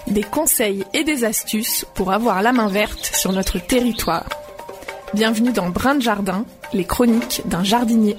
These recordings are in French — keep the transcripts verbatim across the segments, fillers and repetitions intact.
des conseils et des astuces pour avoir la main verte sur notre territoire. Bienvenue dans Brin de Jardin, les chroniques d'un jardinier.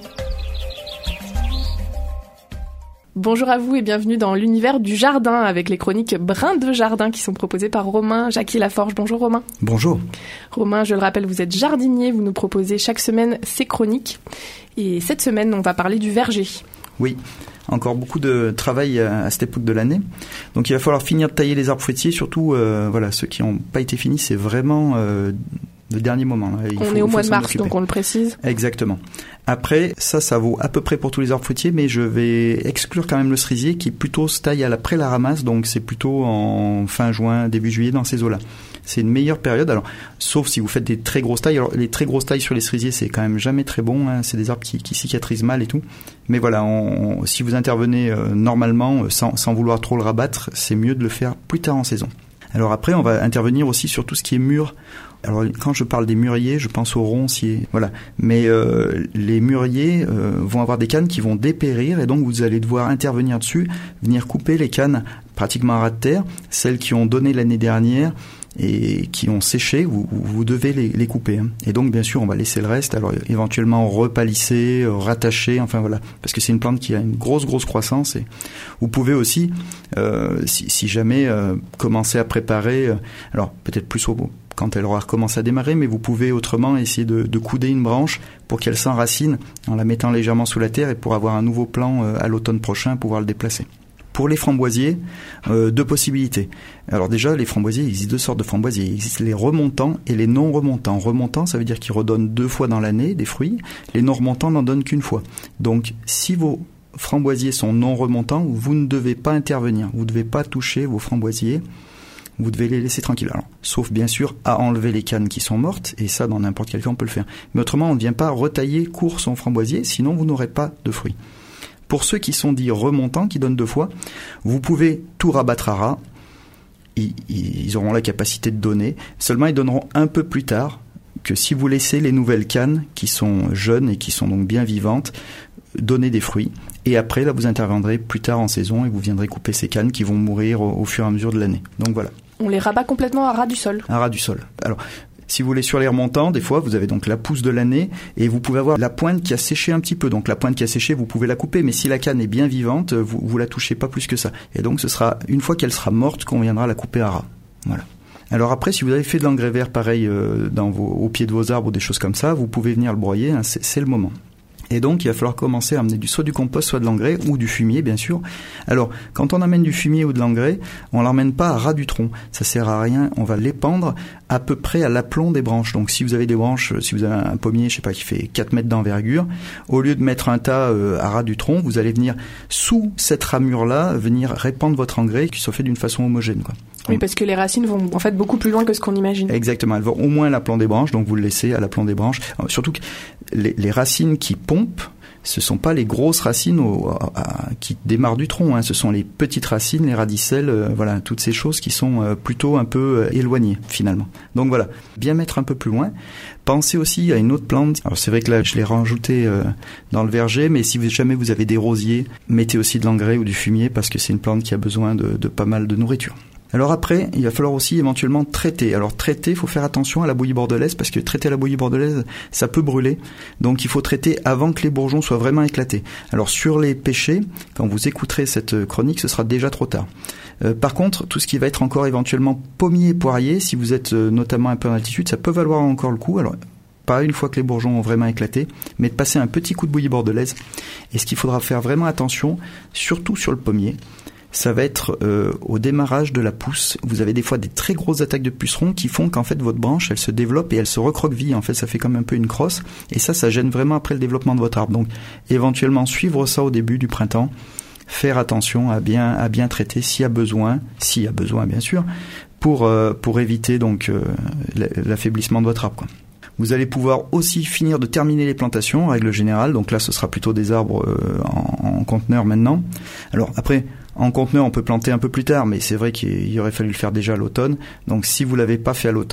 Bonjour à vous et bienvenue dans l'univers du jardin avec les chroniques Brin de Jardin qui sont proposées par Romain Jacquier Laforge. Bonjour Romain. Bonjour. Romain, je le rappelle, vous êtes jardinier, vous nous proposez chaque semaine ces chroniques. Et cette semaine, on va parler du verger. Oui, encore beaucoup de travail à cette époque de l'année. Donc il va falloir finir de tailler les arbres fruitiers, surtout euh, voilà, ceux qui n'ont pas été finis, c'est vraiment euh, le dernier moment. Là. Il on faut, est au mois de mars, occuper. Donc on le précise. Exactement. Après, ça, ça vaut à peu près pour tous les arbres fruitiers, mais je vais exclure quand même le cerisier qui plutôt se taille après la ramasse, donc c'est plutôt en fin juin, début juillet dans ces eaux-là. C'est une meilleure période, alors sauf si vous faites des très grosses tailles. Alors les très grosses tailles sur les cerisiers, c'est quand même jamais très bon, hein. C'est des arbres qui, qui cicatrisent mal et tout. Mais voilà, on, on, si vous intervenez euh, normalement, sans, sans vouloir trop le rabattre, c'est mieux de le faire plus tard en saison. Alors après, on va intervenir aussi sur tout ce qui est mûr. Alors quand je parle des mûriers, je pense aux ronciers, voilà. Mais euh, les mûriers euh, vont avoir des cannes qui vont dépérir et donc vous allez devoir intervenir dessus, venir couper les cannes pratiquement à ras de terre, celles qui ont donné l'année dernière et qui ont séché, vous, vous devez les, les couper. Hein. Et donc bien sûr, on va laisser le reste, alors éventuellement repalisser, rattacher, enfin voilà, parce que c'est une plante qui a une grosse grosse croissance. Et vous pouvez aussi, euh, si, si jamais euh, commencer à préparer, euh, alors peut-être plus au quand elle aura recommencé à démarrer, mais vous pouvez autrement essayer de, de couder une branche pour qu'elle s'enracine en la mettant légèrement sous la terre et pour avoir un nouveau plan euh, à l'automne prochain, pouvoir le déplacer. Pour les framboisiers, euh, deux possibilités. Alors déjà, les framboisiers, il existe deux sortes de framboisiers. Il existe les remontants et les non remontants. Remontants, ça veut dire qu'ils redonnent deux fois dans l'année des fruits. Les non remontants n'en donnent qu'une fois. Donc, si vos framboisiers sont non remontants, vous ne devez pas intervenir. Vous ne devez pas toucher vos framboisiers. Vous devez les laisser tranquilles. Alors, sauf bien sûr à enlever les cannes qui sont mortes, et ça dans n'importe quel cas on peut le faire. Mais autrement, on ne vient pas retailler court son framboisier, sinon vous n'aurez pas de fruits. Pour ceux qui sont dits remontants, qui donnent deux fois, vous pouvez tout rabattre à ras. Ils, ils auront la capacité de donner. Seulement, ils donneront un peu plus tard que si vous laissez les nouvelles cannes, qui sont jeunes et qui sont donc bien vivantes, donner des fruits. Et après, là, vous interviendrez plus tard en saison et vous viendrez couper ces cannes qui vont mourir au, au fur et à mesure de l'année. Donc voilà. On les rabat complètement à ras du sol. À ras du sol. Alors, si vous voulez sur les remontants, des fois, vous avez donc la pousse de l'année et vous pouvez avoir la pointe qui a séché un petit peu. Donc la pointe qui a séché, vous pouvez la couper, mais si la canne est bien vivante, vous, vous la touchez pas plus que ça. Et donc ce sera, une fois qu'elle sera morte, qu'on viendra la couper à ras. Voilà. Alors après, si vous avez fait de l'engrais vert pareil euh, dans vos, au pied de vos arbres ou des choses comme ça, vous pouvez venir le broyer, hein, c'est, c'est le moment. Et donc, il va falloir commencer à amener du, soit du compost, soit de l'engrais, ou du fumier, bien sûr. Alors, quand on amène du fumier ou de l'engrais, on l'emmène pas à ras du tronc. Ça sert à rien. On va l'épandre à peu près à l'aplomb des branches. Donc, si vous avez des branches, si vous avez un pommier, je sais pas, qui fait quatre mètres d'envergure, au lieu de mettre un tas euh, à ras du tronc, vous allez venir sous cette ramure-là, venir répandre votre engrais qui soit fait d'une façon homogène, quoi. Oui, parce que les racines vont en fait beaucoup plus loin que ce qu'on imagine. Exactement, elles vont au moins à l'aplomb des branches, donc vous le laissez à l'aplomb des branches. Alors, surtout que les, les racines qui pompent, ce sont pas les grosses racines au, à, à, qui démarrent du tronc, hein. Ce sont les petites racines, les radicelles, euh, voilà, toutes ces choses qui sont euh, plutôt un peu euh, éloignées finalement. Donc voilà, bien mettre un peu plus loin. Pensez aussi à une autre plante. Alors c'est vrai que là je l'ai rajouté euh, dans le verger, mais si vous, jamais vous avez des rosiers, mettez aussi de l'engrais ou du fumier parce que c'est une plante qui a besoin de, de pas mal de nourriture. Alors après, il va falloir aussi éventuellement traiter. Alors traiter, il faut faire attention à la bouillie bordelaise parce que traiter la bouillie bordelaise, ça peut brûler. Donc il faut traiter avant que les bourgeons soient vraiment éclatés. Alors sur les pêchers, quand vous écouterez cette chronique, ce sera déjà trop tard. Euh, par contre, tout ce qui va être encore éventuellement pommier et poirier, si vous êtes euh, notamment un peu en altitude, ça peut valoir encore le coup. Alors pas une fois que les bourgeons ont vraiment éclaté, mais de passer un petit coup de bouillie bordelaise. Et ce qu'il faudra faire vraiment attention, surtout sur le pommier, ça va être euh, au démarrage de la pousse. Vous avez des fois des très grosses attaques de pucerons qui font qu'en fait votre branche, elle se développe et elle se recroqueville. En fait, ça fait comme un peu une crosse. Et ça, ça gêne vraiment après le développement de votre arbre. Donc, éventuellement, suivre ça au début du printemps. Faire attention à bien, à bien traiter s'il y a besoin, s'il y a besoin, bien sûr, pour, euh, pour éviter donc euh, l'affaiblissement de votre arbre, quoi. Vous allez pouvoir aussi finir de terminer les plantations, en règle générale. Donc là, ce sera plutôt des arbres euh, en, en conteneur maintenant. Alors après, en conteneur, on peut planter un peu plus tard, mais c'est vrai qu'il aurait fallu le faire déjà à l'automne. Donc si vous l'avez pas fait à l'automne,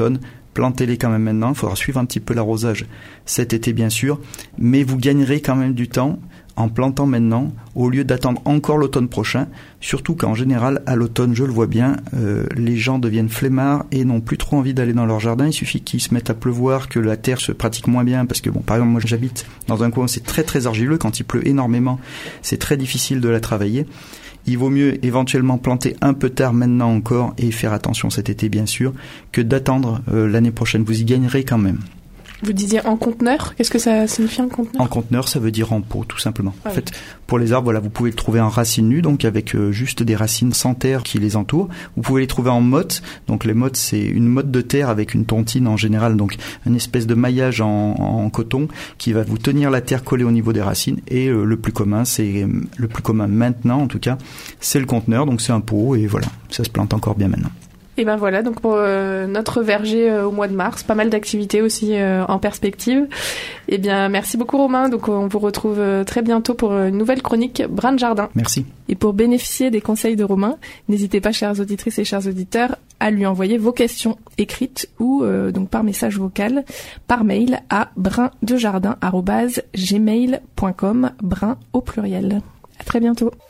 plantez-les quand même maintenant. Il faudra suivre un petit peu l'arrosage cet été, bien sûr, mais vous gagnerez quand même du temps en plantant maintenant, au lieu d'attendre encore l'automne prochain, surtout qu'en général, à l'automne, je le vois bien, euh, les gens deviennent flemmards et n'ont plus trop envie d'aller dans leur jardin. Il suffit qu'ils se mettent à pleuvoir, que la terre se pratique moins bien, parce que bon, par exemple, moi j'habite dans un coin où c'est très très argileux, quand il pleut énormément, c'est très difficile de la travailler. Il vaut mieux éventuellement planter un peu tard maintenant encore, et faire attention cet été bien sûr, que d'attendre euh, l'année prochaine. Vous y gagnerez quand même. Vous disiez en conteneur, qu'est-ce que ça signifie en conteneur ? En conteneur, ça veut dire en pot, tout simplement. Ah en oui. fait, pour les arbres, voilà, vous pouvez le trouver en racines nues, donc avec euh, juste des racines sans terre qui les entourent. Vous pouvez les trouver en motte. Donc les mottes, c'est une motte de terre avec une tontine en général, donc une espèce de maillage en, en coton qui va vous tenir la terre collée au niveau des racines. Et euh, le plus commun, c'est le plus commun maintenant, en tout cas, c'est le conteneur. Donc c'est un pot et voilà, ça se plante encore bien maintenant. Et ben voilà, donc pour euh, notre verger euh, au mois de mars, pas mal d'activités aussi euh, en perspective. Et bien merci beaucoup Romain, donc on vous retrouve euh, très bientôt pour une nouvelle chronique Brin de Jardin. Merci. Et pour bénéficier des conseils de Romain, n'hésitez pas, chères auditrices et chers auditeurs, à lui envoyer vos questions écrites ou euh, donc par message vocal, par mail à brindejardin arobase gmail point com, brin au pluriel. À très bientôt.